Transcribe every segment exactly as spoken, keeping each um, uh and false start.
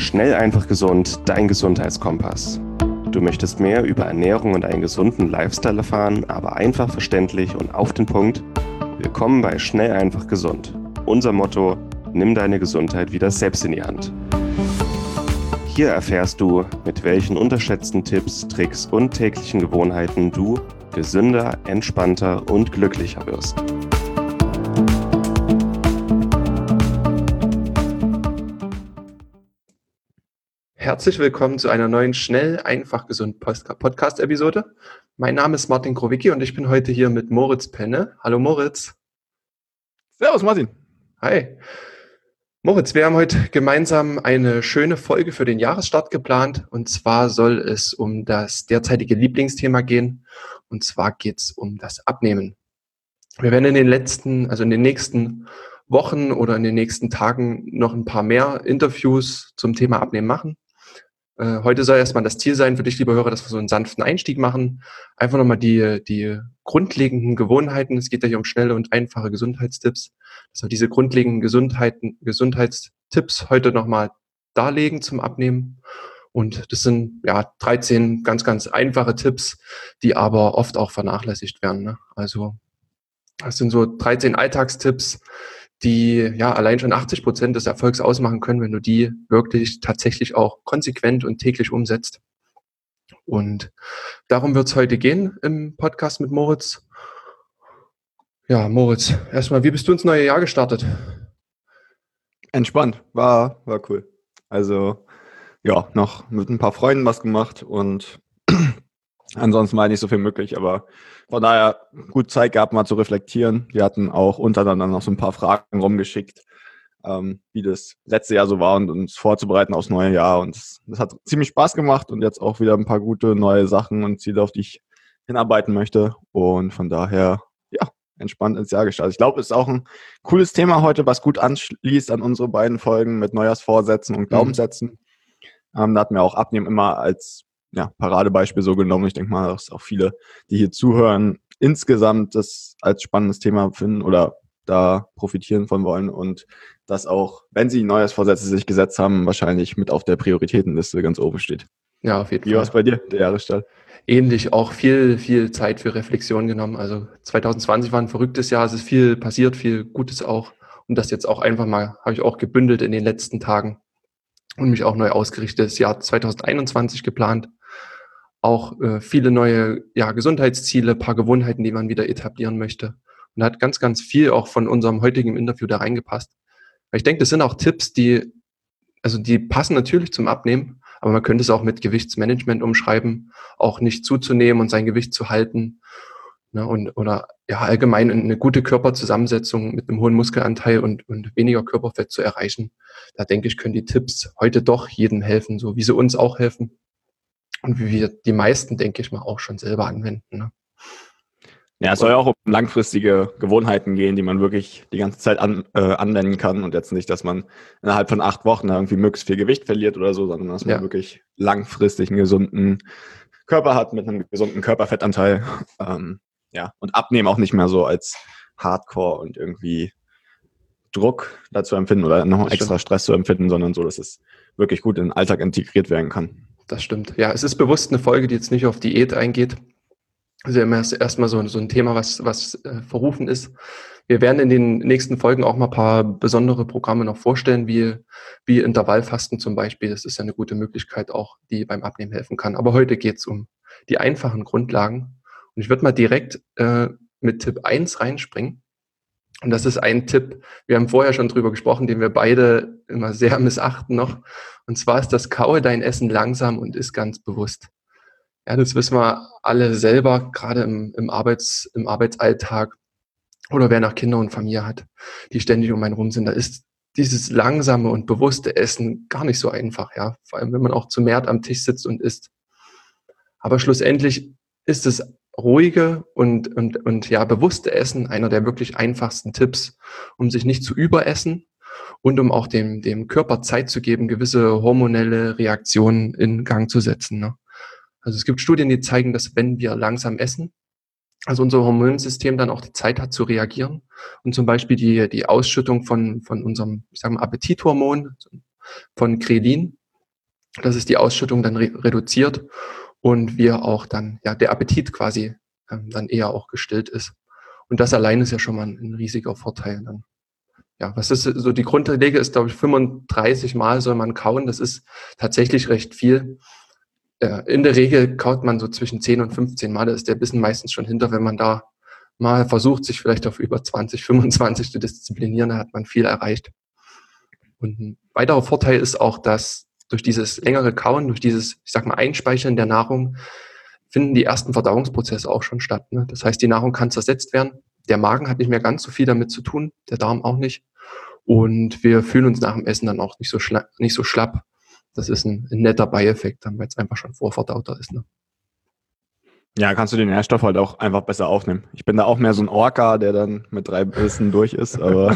Schnell, einfach, gesund, dein Gesundheitskompass. Du möchtest mehr über Ernährung und einen gesunden Lifestyle erfahren, aber einfach verständlich und auf den Punkt? Willkommen bei Schnell, einfach, gesund. Unser Motto: Nimm deine Gesundheit wieder selbst in die Hand. Hier erfährst du, mit welchen unterschätzten Tipps, Tricks und täglichen Gewohnheiten du gesünder, entspannter und glücklicher wirst. Herzlich willkommen zu einer neuen Schnell, einfach, gesund Podcast-Episode. Mein Name ist Martin Krowicki und ich bin heute hier mit Moritz Penne. Hallo Moritz. Servus Martin. Hi. Moritz, wir haben heute gemeinsam eine schöne Folge für den Jahresstart geplant. Und zwar soll es um das derzeitige Lieblingsthema gehen. Und zwar geht es um das Abnehmen. Wir werden in den letzten, also in den nächsten Wochen oder in den nächsten Tagen noch ein paar mehr Interviews zum Thema Abnehmen machen. Heute soll erstmal das Ziel sein für dich, lieber Hörer, dass wir so einen sanften Einstieg machen. Einfach nochmal die, die grundlegenden Gewohnheiten. Es geht ja hier um schnelle und einfache Gesundheitstipps. Dass wir diese grundlegenden Gesundheiten, Gesundheitstipps heute nochmal darlegen zum Abnehmen. Und das sind ja dreizehn ganz, ganz einfache Tipps, die aber oft auch vernachlässigt werden. Ne? Also das sind so dreizehn Alltagstipps, die ja allein schon achtzig Prozent des Erfolgs ausmachen können, wenn du die wirklich tatsächlich auch konsequent und täglich umsetzt. Und darum wird es heute gehen im Podcast mit Moritz. Ja, Moritz, erstmal, wie bist du ins neue Jahr gestartet? Entspannt, war, war cool. Also ja, noch mit ein paar Freunden was gemacht und ansonsten war nicht so viel möglich, aber von daher gut Zeit gehabt, mal zu reflektieren. Wir hatten auch untereinander noch so ein paar Fragen rumgeschickt, ähm, wie das letzte Jahr so war und uns vorzubereiten aufs neue Jahr. Und das, das hat ziemlich Spaß gemacht und jetzt auch wieder ein paar gute neue Sachen und Ziele, auf die ich hinarbeiten möchte. Und von daher, ja, entspannt ins Jahr gestartet. Ich glaube, es ist auch ein cooles Thema heute, was gut anschließt an unsere beiden Folgen mit Neujahrsvorsätzen und Glaubenssätzen. Mhm. Ähm, da hatten wir auch Abnehmen immer als ja, Paradebeispiel so genommen. Ich denke mal, dass auch viele, die hier zuhören, insgesamt das als spannendes Thema finden oder da profitieren von wollen und das auch, wenn sie Neujahrsvorsätze sich gesetzt haben, wahrscheinlich mit auf der Prioritätenliste ganz oben steht. Ja, auf jeden Wie Fall. Wie war es bei dir, der Jahresstart? Ähnlich, auch viel, viel Zeit für Reflexion genommen. Also zwanzig zwanzig war ein verrücktes Jahr, es ist viel passiert, viel Gutes auch. Und das jetzt auch einfach mal, habe ich auch gebündelt in den letzten Tagen und mich auch neu ausgerichtet. Das Jahr zwanzig einundzwanzig geplant. Auch äh, viele neue ja, Gesundheitsziele, paar Gewohnheiten, die man wieder etablieren möchte. Und da hat ganz, ganz viel auch von unserem heutigen Interview da reingepasst. Weil ich denke, das sind auch Tipps, die, also die passen natürlich zum Abnehmen, aber man könnte es auch mit Gewichtsmanagement umschreiben, auch nicht zuzunehmen und sein Gewicht zu halten. Ne, und, oder ja, allgemein eine gute Körperzusammensetzung mit einem hohen Muskelanteil und, und weniger Körperfett zu erreichen. Da denke ich, können die Tipps heute doch jedem helfen, so wie sie uns auch helfen. Und wie wir die meisten, denke ich mal, auch schon selber anwenden. Ne? Ja, es soll ja auch um langfristige Gewohnheiten gehen, die man wirklich die ganze Zeit an, äh, anwenden kann und jetzt nicht, dass man innerhalb von acht Wochen irgendwie möglichst viel Gewicht verliert oder so, sondern dass man ja. wirklich langfristig einen gesunden Körper hat mit einem gesunden Körperfettanteil. Ähm, ja, und Abnehmen auch nicht mehr so als Hardcore und irgendwie Druck dazu empfinden oder noch das extra stimmt. Stress zu empfinden, sondern so, dass es wirklich gut in den Alltag integriert werden kann. Das stimmt. Ja, es ist bewusst eine Folge, die jetzt nicht auf Diät eingeht. Also erstmal so, so ein Thema, was, was äh, verrufen ist. Wir werden in den nächsten Folgen auch mal ein paar besondere Programme noch vorstellen, wie, wie Intervallfasten zum Beispiel. Das ist ja eine gute Möglichkeit auch, die beim Abnehmen helfen kann. Aber heute geht es um die einfachen Grundlagen. Und ich würde mal direkt äh, mit Tipp eins reinspringen. Und das ist ein Tipp, wir haben vorher schon drüber gesprochen, den wir beide immer sehr missachten noch. Und zwar ist das: Kaue dein Essen langsam und iss ganz bewusst. Ja, das wissen wir alle selber, gerade im, im, Arbeits-, im Arbeitsalltag oder wer noch Kinder und Familie hat, die ständig um einen rum sind. Da ist dieses langsame und bewusste Essen gar nicht so einfach, ja. Vor allem, wenn man auch zu mehrt am Tisch sitzt und isst. Aber schlussendlich ist es ruhige und, und, und ja, bewusste Essen einer der wirklich einfachsten Tipps, um sich nicht zu überessen und um auch dem, dem Körper Zeit zu geben, gewisse hormonelle Reaktionen in Gang zu setzen. Ne? Also es gibt Studien, die zeigen, dass wenn wir langsam essen, also unser Hormonsystem dann auch die Zeit hat zu reagieren und zum Beispiel die, die Ausschüttung von, von unserem, ich sag mal, Appetithormon, von Grelin, dass es die Ausschüttung dann re- reduziert und wir auch dann, ja, der Appetit quasi ähm, dann eher auch gestillt ist. Und das allein ist ja schon mal ein, ein riesiger Vorteil dann. Ja, was ist so die Grundregel ist, glaube ich, fünfunddreißig Mal soll man kauen. Das ist tatsächlich recht viel. Äh, in der Regel kaut man so zwischen zehn und fünfzehn Mal. Da ist der Bissen meistens schon hinter. Wenn man da mal versucht, sich vielleicht auf über zwanzig, fünfundzwanzig zu disziplinieren, da hat man viel erreicht. Und ein weiterer Vorteil ist auch, dass durch dieses längere Kauen, durch dieses, ich sag mal, Einspeichern der Nahrung, finden die ersten Verdauungsprozesse auch schon statt. Ne? Das heißt, die Nahrung kann zersetzt werden. Der Magen hat nicht mehr ganz so viel damit zu tun, der Darm auch nicht. Und wir fühlen uns nach dem Essen dann auch nicht so, schla- nicht so schlapp. Das ist ein, ein netter Beieffekt, dann, weil es einfach schon vorverdauter ist. Ne? Ja, kannst du den Nährstoff halt auch einfach besser aufnehmen. Ich bin da auch mehr so ein Orca, der dann mit drei Bissen durch ist, aber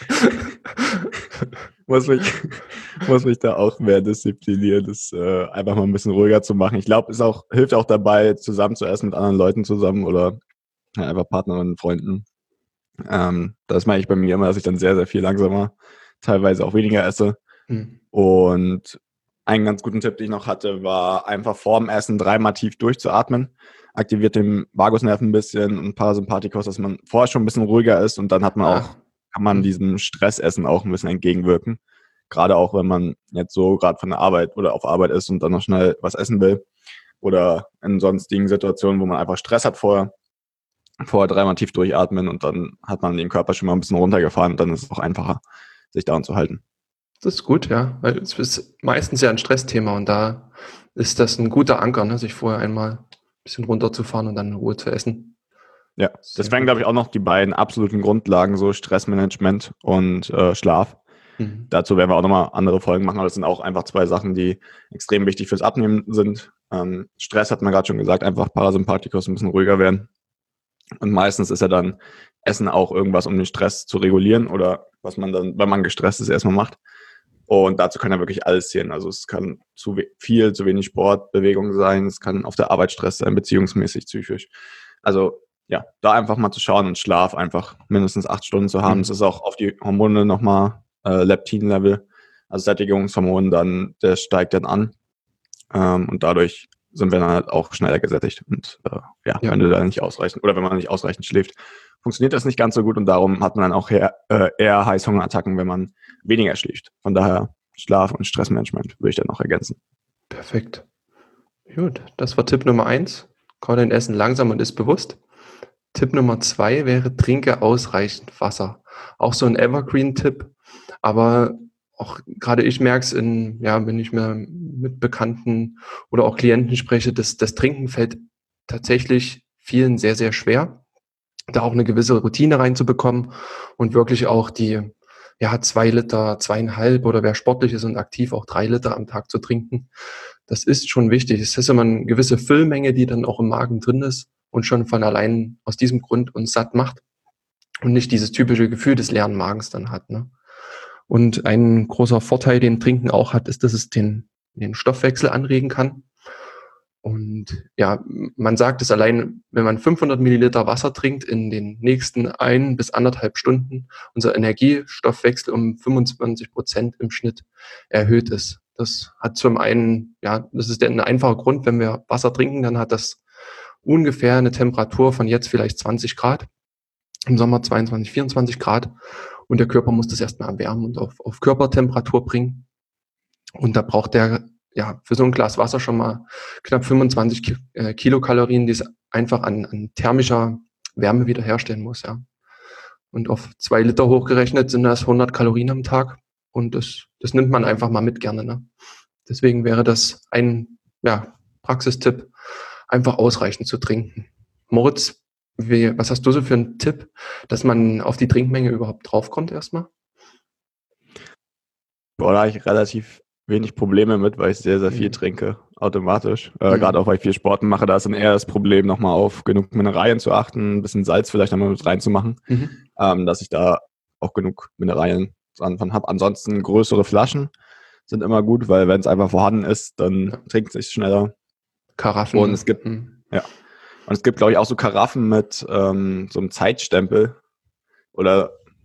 muss mich, muss mich da auch mehr disziplinieren, das äh, einfach mal ein bisschen ruhiger zu machen. Ich glaube, es auch, hilft auch dabei, zusammen zu essen mit anderen Leuten zusammen oder ja, einfach Partnerinnen, Freunden. Ähm, das mache ich bei mir immer, dass ich dann sehr, sehr viel langsamer, teilweise auch weniger esse. Hm. Und einen ganz guten Tipp, den ich noch hatte, war einfach vorm Essen dreimal tief durchzuatmen. Aktiviert den Vagusnerv ein bisschen und Parasympathikus, dass man vorher schon ein bisschen ruhiger ist und dann hat man Ah. auch, kann man diesem Stressessen auch ein bisschen entgegenwirken. Gerade auch, wenn man jetzt so gerade von der Arbeit oder auf Arbeit ist und dann noch schnell was essen will oder in sonstigen Situationen, wo man einfach Stress hat vorher, vorher dreimal tief durchatmen und dann hat man den Körper schon mal ein bisschen runtergefahren und dann ist es auch einfacher, sich daran zu halten. Das ist gut, ja, weil es ist meistens ja ein Stressthema und da ist das ein guter Anker, ne, sich vorher einmal ein bisschen runterzufahren und dann in Ruhe zu essen. Ja, Sehr das wären, gut. glaube ich, auch noch die beiden absoluten Grundlagen, so Stressmanagement und äh, Schlaf. Mhm. Dazu werden wir auch nochmal andere Folgen machen, aber das sind auch einfach zwei Sachen, die extrem wichtig fürs Abnehmen sind. Ähm, Stress hat man gerade schon gesagt, einfach Parasympathikus ein bisschen ruhiger werden. Und meistens ist ja dann Essen auch irgendwas, um den Stress zu regulieren oder was man dann, wenn man gestresst ist, erstmal macht. Und dazu kann ja wirklich alles zählen. Also es kann zu viel, zu wenig Sport, Bewegung sein, es kann auf der Arbeit Stress sein, beziehungsmäßig, psychisch. Also ja, da einfach mal zu schauen und Schlaf einfach mindestens acht Stunden zu haben. Mhm. Das ist auch auf die Hormone nochmal äh, Leptin-Level, also Sättigungshormon, dann der steigt dann an ähm, und dadurch sind wir dann halt auch schneller gesättigt. Und äh, ja, Ja. wenn du da nicht ausreichend oder wenn man nicht ausreichend schläft, funktioniert das nicht ganz so gut und darum hat man dann auch eher, äh, eher Heißhungerattacken, wenn man weniger schläft. Von daher Schlaf und Stressmanagement würde ich dann noch ergänzen. Perfekt. Gut, das war Tipp Nummer eins. Kau dein Essen langsam und ist bewusst. Tipp Nummer zwei wäre, trinke ausreichend Wasser. Auch so ein Evergreen-Tipp, aber auch gerade ich merke es in, ja, wenn ich mir mit Bekannten oder auch Klienten spreche, dass das Trinken fällt tatsächlich vielen sehr, sehr schwer, da auch eine gewisse Routine reinzubekommen und wirklich auch die, ja, zwei Liter, zweieinhalb oder wer sportlich ist und aktiv auch drei Liter am Tag zu trinken. Das ist schon wichtig. Es ist immer eine gewisse Füllmenge, die dann auch im Magen drin ist und schon von allein aus diesem Grund uns satt macht und nicht dieses typische Gefühl des leeren Magens dann hat. Ne? Und ein großer Vorteil, den Trinken auch hat, ist, dass es den, den Stoffwechsel anregen kann. Und ja, man sagt es allein, wenn man fünfhundert Milliliter Wasser trinkt in den nächsten ein bis anderthalb Stunden, unser Energiestoffwechsel um fünfundzwanzig Prozent im Schnitt erhöht ist. Das hat zum einen, ja, das ist ein einfacher Grund, wenn wir Wasser trinken, dann hat das ungefähr eine Temperatur von jetzt vielleicht zwanzig Grad, im Sommer zweiundzwanzig, vierundzwanzig Grad und der Körper muss das erstmal erwärmen und auf, auf Körpertemperatur bringen. Und da braucht der ja für so ein Glas Wasser schon mal knapp fünfundzwanzig Ki- äh, Kilokalorien, die es einfach an, an thermischer Wärme wiederherstellen muss. Ja. Und auf zwei Liter hochgerechnet sind das hundert Kalorien am Tag und das, das nimmt man einfach mal mit gerne. Ne? Deswegen wäre das ein ja, Praxistipp, einfach ausreichend zu trinken. Moritz, wie, was hast du so für einen Tipp, dass man auf die Trinkmenge überhaupt draufkommt erstmal? Boah, da habe ich relativ wenig Probleme mit, weil ich sehr, sehr viel Mhm. trinke, automatisch. Äh, Mhm. Gerade auch, weil ich viel Sport mache, da ist dann eher das Problem, nochmal auf genug Mineralien zu achten, ein bisschen Salz vielleicht nochmal mit reinzumachen, Mhm. ähm, dass ich da auch genug Mineralien dran von habe. Ansonsten größere Flaschen sind immer gut, weil wenn es einfach vorhanden ist, dann Ja. trinkt es sich schneller. Karaffen. Und ne? es gibt, Mhm. ja, und es gibt, glaube ich, auch so Karaffen mit ähm, so einem Zeitstempel oder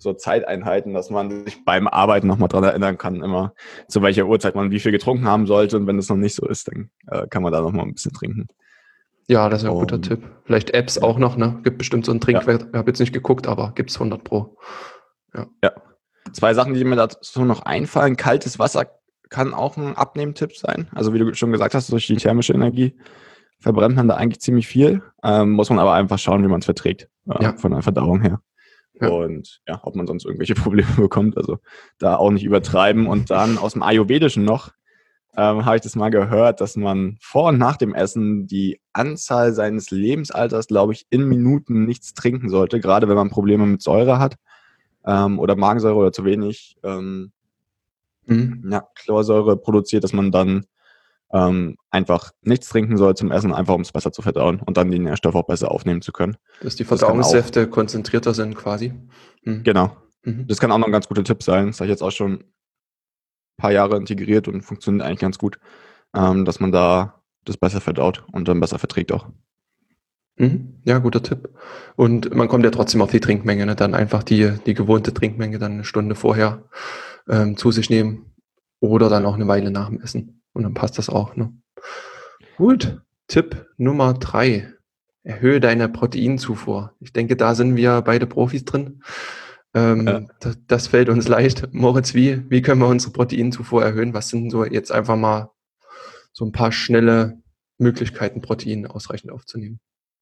so Zeiteinheiten, dass man sich beim Arbeiten nochmal dran erinnern kann, immer zu welcher Uhrzeit man wie viel getrunken haben sollte. Und wenn es noch nicht so ist, dann äh, kann man da nochmal ein bisschen trinken. Ja, das ist ein guter Um, Tipp. Vielleicht Apps ja. auch noch, ne? Gibt bestimmt so einen Trinkwert. Ja. Ich habe jetzt nicht geguckt, aber gibt es hundert Pro. Ja. ja. Zwei Sachen, die mir dazu noch einfallen. Kaltes Wasser kann auch ein Abnehmtipp sein. Also wie du schon gesagt hast, durch die thermische Energie verbrennt man da eigentlich ziemlich viel. Ähm, muss man aber einfach schauen, wie man es verträgt. Äh, Ja. Von der Verdauung her. Ja. Und ja, ob man sonst irgendwelche Probleme bekommt. Also da auch nicht übertreiben. Und dann aus dem Ayurvedischen noch, ähm, habe ich das mal gehört, dass man vor und nach dem Essen die Anzahl seines Lebensalters, glaube ich, in Minuten nichts trinken sollte. Gerade wenn man Probleme mit Säure hat ähm, oder Magensäure oder zu wenig ähm, mhm. ja, Chlorsäure produziert, dass man dann ähm, einfach nichts trinken soll zum Essen, einfach um es besser zu verdauen und dann die Nährstoffe auch besser aufnehmen zu können. Dass die Verdauungssäfte konzentrierter sind quasi. Mhm. Genau. Mhm. Das kann auch noch ein ganz guter Tipp sein. Das habe ich jetzt auch schon ein paar Jahre integriert und funktioniert eigentlich ganz gut, ähm, dass man da das besser verdaut und dann besser verträgt auch. Mhm. Ja, guter Tipp. Und man kommt ja trotzdem auf die Trinkmenge, ne? Dann einfach die, die gewohnte Trinkmenge dann eine Stunde vorher ähm, zu sich nehmen oder dann auch eine Weile nach dem Essen. Und dann passt das auch. Ne? Gut, Tipp Nummer drei. Erhöhe deine Proteinzufuhr. Ich denke, da sind wir beide Profis drin. Ähm, Ja. das, das fällt uns leicht. Moritz, wie, wie können wir unsere Proteinzufuhr erhöhen? Was sind so jetzt einfach mal so ein paar schnelle Möglichkeiten, Protein ausreichend aufzunehmen?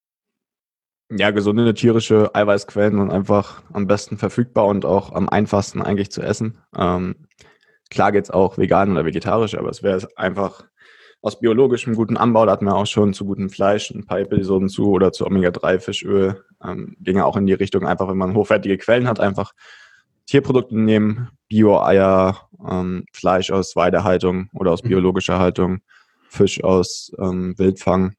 Ja, gesunde tierische Eiweißquellen sind einfach am besten verfügbar und auch am einfachsten eigentlich zu essen. Ähm, klar geht's auch vegan oder vegetarisch, aber es wäre einfach aus biologischem guten Anbau, da hatten wir auch schon zu gutem Fleisch ein paar Episoden zu oder zu Omega drei Fischöl. Ähm, ginge auch in die Richtung, einfach wenn man hochwertige Quellen hat, einfach Tierprodukte nehmen, Bio-Eier, ähm, Fleisch aus Weidehaltung oder aus biologischer Haltung, Fisch aus ähm, Wildfang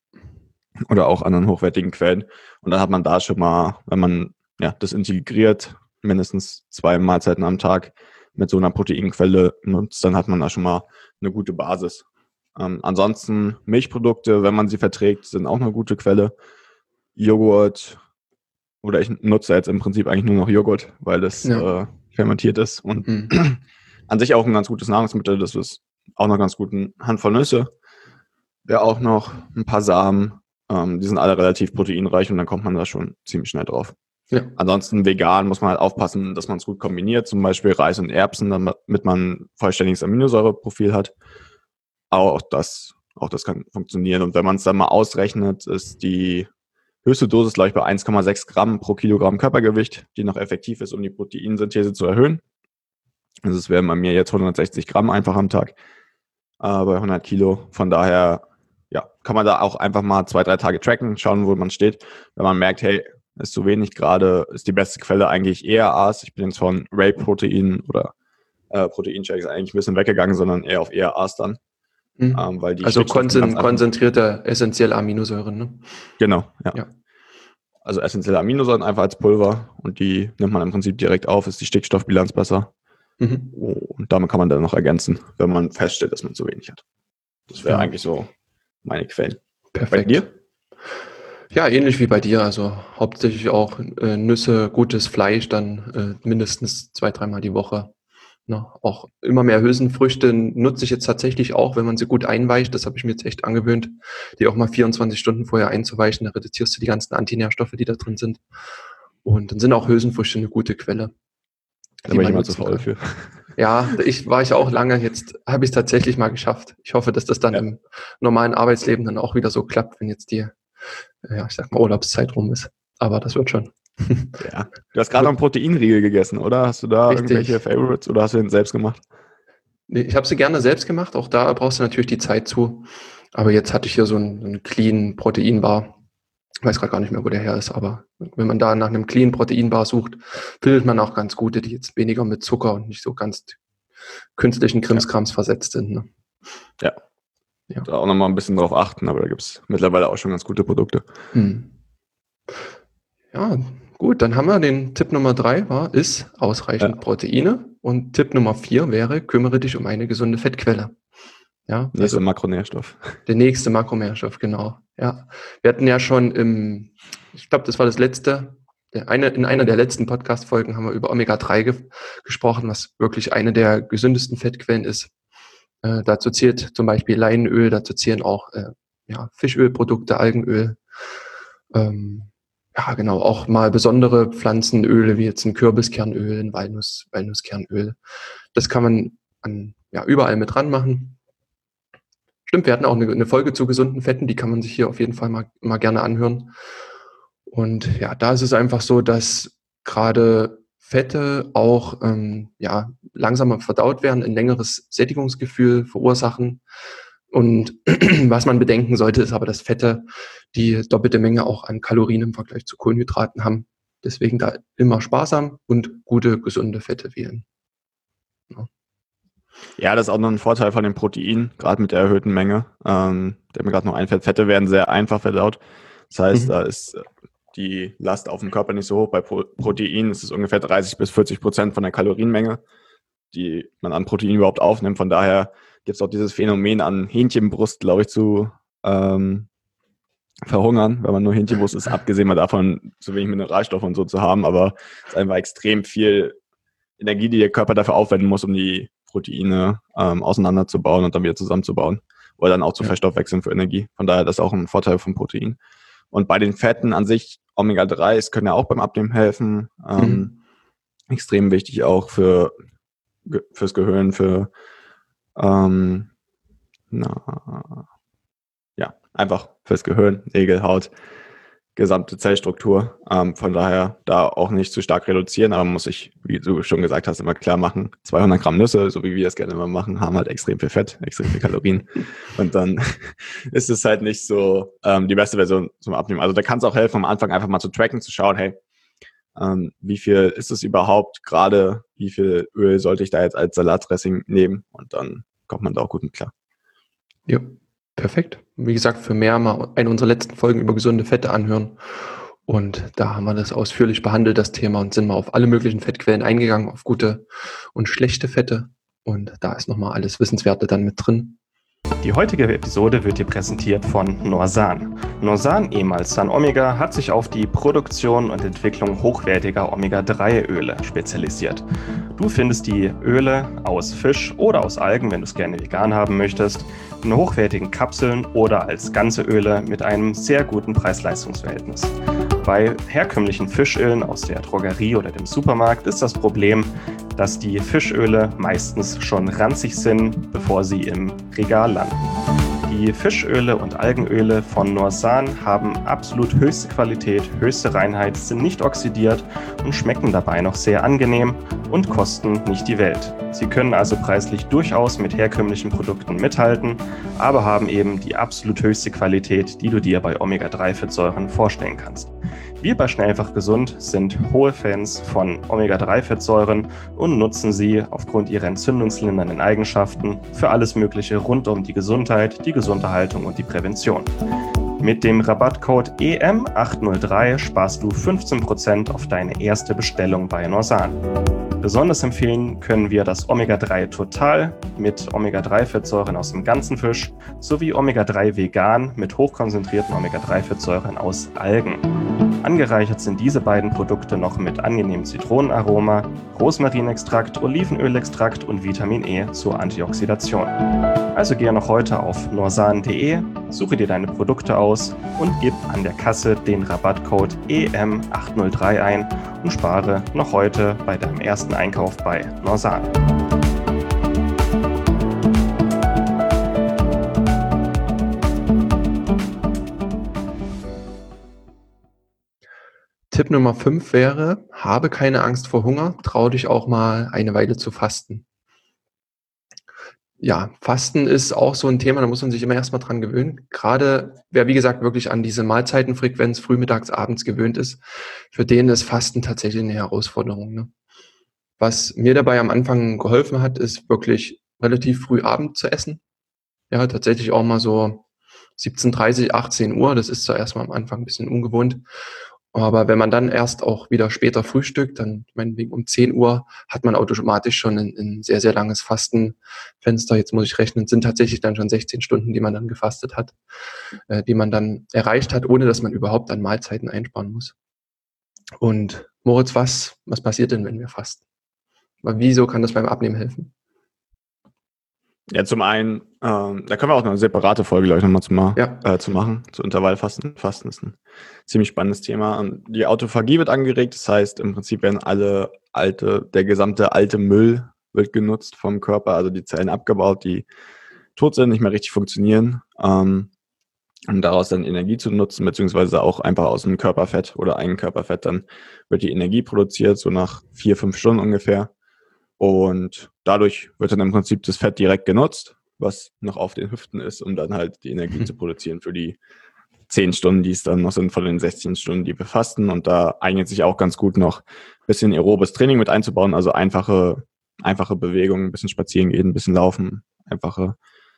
oder auch anderen hochwertigen Quellen. Und dann hat man da schon mal, wenn man ja, das integriert, mindestens zwei Mahlzeiten am Tag mit so einer Proteinquelle nutzt, dann hat man da schon mal eine gute Basis. Ähm, ansonsten Milchprodukte, wenn man sie verträgt, sind auch eine gute Quelle. Joghurt, oder ich nutze jetzt im Prinzip eigentlich nur noch Joghurt, weil das ja. äh, fermentiert ist und mhm. an sich auch ein ganz gutes Nahrungsmittel. Das ist auch noch ganz gut. Eine Handvoll Nüsse, wäre auch noch ein paar Samen. Ähm, die sind alle relativ proteinreich und dann kommt man da schon ziemlich schnell drauf. Ja. Ansonsten vegan muss man halt aufpassen, dass man es gut kombiniert, zum Beispiel Reis und Erbsen, damit man ein vollständiges Aminosäureprofil hat. Aber auch das, auch das kann funktionieren. Und wenn man es dann mal ausrechnet, ist die höchste Dosis, glaube ich, bei eins Komma sechs Gramm pro Kilogramm Körpergewicht, die noch effektiv ist, um die Proteinsynthese zu erhöhen. Also es wären bei mir jetzt hundertsechzig Gramm einfach am Tag äh, bei hundert Kilo. Von daher ja, kann man da auch einfach mal zwei, drei Tage tracken, schauen, wo man steht. Wenn man merkt, hey, ist zu wenig gerade, ist die beste Quelle eigentlich E R As. Ich bin jetzt von Whey-Protein oder äh, Proteinshakes eigentlich ein bisschen weggegangen, sondern eher auf E R As dann. Mhm. Ähm, weil die also konzen- konzentrierte essentielle Aminosäuren, ne? Genau, ja. ja. Also essentielle Aminosäuren einfach als Pulver und die nimmt man im Prinzip direkt auf, ist die Stickstoffbilanz besser. Mhm. Und damit kann man dann noch ergänzen, wenn man feststellt, dass man zu wenig hat. Das wäre ja. eigentlich so meine Quellen. Perfekt. Bei dir? Ja, ähnlich wie bei dir. Also hauptsächlich auch äh, Nüsse, gutes Fleisch, dann äh, mindestens zwei, dreimal die Woche. Na, auch immer mehr Hülsenfrüchte nutze ich jetzt tatsächlich auch, wenn man sie gut einweicht. Das habe ich mir jetzt echt angewöhnt, die auch mal vierundzwanzig Stunden vorher einzuweichen. Da reduzierst du die ganzen Antinährstoffe, die da drin sind. Und dann sind auch Hülsenfrüchte eine gute Quelle. Da bin ich immer zu faul für. Ja, ich war ich auch lange. Jetzt habe ich es tatsächlich mal geschafft. Ich hoffe, dass das dann ja. im normalen Arbeitsleben dann auch wieder so klappt, wenn jetzt die, ja, ich sag mal, Urlaubszeit rum ist. Aber das wird schon. Ja. Du hast gerade noch einen Proteinriegel gegessen, oder? Hast du da Richtig. irgendwelche Favorites oder hast du den selbst gemacht? Nee, ich habe sie gerne selbst gemacht. Auch da brauchst du natürlich die Zeit zu. Aber jetzt hatte ich hier so einen, einen clean Proteinbar. Ich weiß gerade gar nicht mehr, wo der her ist, aber wenn man da nach einem clean Proteinbar sucht, findet man auch ganz gute, die jetzt weniger mit Zucker und nicht so ganz künstlichen Krimskrams ja. versetzt sind. Ne? Ja. ja. Da auch nochmal ein bisschen drauf achten, aber da gibt es mittlerweile auch schon ganz gute Produkte. Hm. Ja, gut, dann haben wir den Tipp Nummer drei, war, ist ausreichend ja. Proteine. Und Tipp Nummer vier wäre, kümmere dich um eine gesunde Fettquelle. Ja, nächste also Makronährstoff. Der nächste Makronährstoff, genau. Ja, wir hatten ja schon im, ich glaube, das war das letzte, eine, in einer der letzten Podcast-Folgen haben wir über Omega drei ge- gesprochen, was wirklich eine der gesündesten Fettquellen ist. Äh, dazu zählt zum Beispiel Leinöl, dazu zählen auch äh, ja, Fischölprodukte, Algenöl. Ähm, ja, genau, auch mal besondere Pflanzenöle, wie jetzt ein Kürbiskernöl, ein Walnuss, Walnusskernöl. Das kann man an, ja, überall mit dran machen. Stimmt, wir hatten auch eine, eine Folge zu gesunden Fetten, die kann man sich hier auf jeden Fall mal, mal gerne anhören. Und ja, da ist es einfach so, dass gerade Fette auch ähm, ja, langsamer verdaut werden, ein längeres Sättigungsgefühl verursachen. Und was man bedenken sollte, ist aber, dass Fette die doppelte Menge auch an Kalorien im Vergleich zu Kohlenhydraten haben. Deswegen da immer sparsam und gute, gesunde Fette wählen. Ja. Ja, das ist auch noch ein Vorteil von dem Protein, gerade mit der erhöhten Menge. Ähm, der mir gerade noch einfällt, Fette werden sehr einfach verdaut. Das heißt, mhm. da ist die Last auf dem Körper nicht so hoch. Bei Pro- Protein ist es ungefähr dreißig bis vierzig Prozent von der Kalorienmenge, die man an Protein überhaupt aufnimmt. Von daher gibt es auch dieses Phänomen an Hähnchenbrust, glaube ich, zu ähm, verhungern, wenn man nur Hähnchenbrust ist, abgesehen mal davon, zu wenig Mineralstoffe und so zu haben. Aber es ist einfach extrem viel Energie, die der Körper dafür aufwenden muss, um die Proteine ähm, auseinanderzubauen und dann wieder zusammenzubauen oder dann auch zu ja. verstoffwechseln für Energie. Von daher das ist auch ein Vorteil von Protein. Und bei den Fetten an sich, Omega drei, es können ja auch beim Abnehmen helfen. Ähm, mhm. Extrem wichtig auch für fürs Gehirn, für ähm, na, ja, einfach fürs Gehirn, Nägel, Haut, gesamte Zellstruktur. Ähm, von daher da auch nicht zu stark reduzieren, aber man muss sich, wie du schon gesagt hast, immer klar machen, zweihundert Gramm Nüsse, so wie wir es gerne immer machen, haben halt extrem viel Fett, extrem viel Kalorien. Und dann ist es halt nicht so ähm, die beste Version zum Abnehmen. Also da kann es auch helfen, am Anfang einfach mal zu tracken, zu schauen, hey, ähm, wie viel ist es überhaupt gerade, wie viel Öl sollte ich da jetzt als Salatdressing nehmen, und dann kommt man da auch gut mit klar. Ja. Perfekt. Wie gesagt, für mehr mal eine unserer letzten Folgen über gesunde Fette anhören. Und da haben wir das ausführlich behandelt, das Thema, und sind mal auf alle möglichen Fettquellen eingegangen, auf gute und schlechte Fette. Und da ist nochmal alles Wissenswerte dann mit drin. Die heutige Episode wird dir präsentiert von Norsan. Norsan, ehemals San Omega, hat sich auf die Produktion und Entwicklung hochwertiger Omega drei Öle spezialisiert. Du findest die Öle aus Fisch oder aus Algen, wenn du es gerne vegan haben möchtest, in hochwertigen Kapseln oder als ganze Öle mit einem sehr guten Preis-Leistungs-Verhältnis. Bei herkömmlichen Fischölen aus der Drogerie oder dem Supermarkt ist das Problem, dass die Fischöle meistens schon ranzig sind, bevor sie im Regal landen. Die Fischöle und Algenöle von Norsan haben absolut höchste Qualität, höchste Reinheit, sind nicht oxidiert und schmecken dabei noch sehr angenehm und kosten nicht die Welt. Sie können also preislich durchaus mit herkömmlichen Produkten mithalten, aber haben eben die absolut höchste Qualität, die du dir bei Omega drei Fettsäuren vorstellen kannst. Wir bei Schnell einfach gesund sind hohe Fans von Omega drei Fettsäuren und nutzen sie aufgrund ihrer entzündungslindernden Eigenschaften für alles Mögliche rund um die Gesundheit, die gesunde Haltung und die Prävention. Mit dem Rabattcode E M acht null drei sparst du fünfzehn Prozent auf deine erste Bestellung bei Norsan. Besonders empfehlen können wir das Omega drei Total mit Omega drei Fettsäuren aus dem ganzen Fisch sowie Omega drei Vegan mit hochkonzentrierten Omega drei Fettsäuren aus Algen. Angereichert sind diese beiden Produkte noch mit angenehmem Zitronenaroma, Rosmarinextrakt, Olivenölextrakt und Vitamin E zur Antioxidation. Also gehe noch heute auf norsan punkt de, suche dir deine Produkte aus und gib an der Kasse den Rabattcode E M acht null drei ein und spare noch heute bei deinem ersten Einkauf bei Norsan. Tipp Nummer fünf wäre, habe keine Angst vor Hunger, trau dich auch mal eine Weile zu fasten. Ja, Fasten ist auch so ein Thema, da muss man sich immer erstmal dran gewöhnen. Gerade wer, wie gesagt, wirklich an diese Mahlzeitenfrequenz frühmittags, abends gewöhnt ist, für den ist Fasten tatsächlich eine Herausforderung. Ne? Was mir dabei am Anfang geholfen hat, ist wirklich relativ früh Abend zu essen. Ja, tatsächlich auch mal so siebzehn Uhr dreißig, achtzehn Uhr. Das ist zwar erstmal am Anfang ein bisschen ungewohnt. Aber wenn man dann erst auch wieder später frühstückt, dann meinetwegen um zehn Uhr, hat man automatisch schon ein, ein sehr, sehr langes Fastenfenster. Jetzt muss ich rechnen, sind tatsächlich dann schon sechzehn Stunden, die man dann gefastet hat, äh, die man dann erreicht hat, ohne dass man überhaupt an Mahlzeiten einsparen muss. Und Moritz, was, was passiert denn, wenn wir fasten? Weil wieso kann das beim Abnehmen helfen? Ja, zum einen, ähm, da können wir auch noch eine separate Folge, glaube ich, nochmal zu, ma Ja. äh, zu machen. Zu Intervallfasten. Fasten ist ein ziemlich spannendes Thema. Und die Autophagie wird angeregt. Das heißt, im Prinzip werden alle alte, der gesamte alte Müll wird genutzt vom Körper, also die Zellen abgebaut, die tot sind, nicht mehr richtig funktionieren, ähm, um daraus dann Energie zu nutzen, beziehungsweise auch einfach aus dem Körperfett oder Eigenkörperfett. Dann wird die Energie produziert, so nach vier, fünf Stunden ungefähr. Und dadurch wird dann im Prinzip das Fett direkt genutzt, was noch auf den Hüften ist, um dann halt die Energie mhm. zu produzieren für die zehn Stunden, die es dann noch sind von den sechzehn Stunden, die wir fasten. Und da eignet sich auch ganz gut noch ein bisschen aerobes Training mit einzubauen, also einfache, einfache Bewegungen, ein bisschen spazieren gehen, ein bisschen laufen, einfache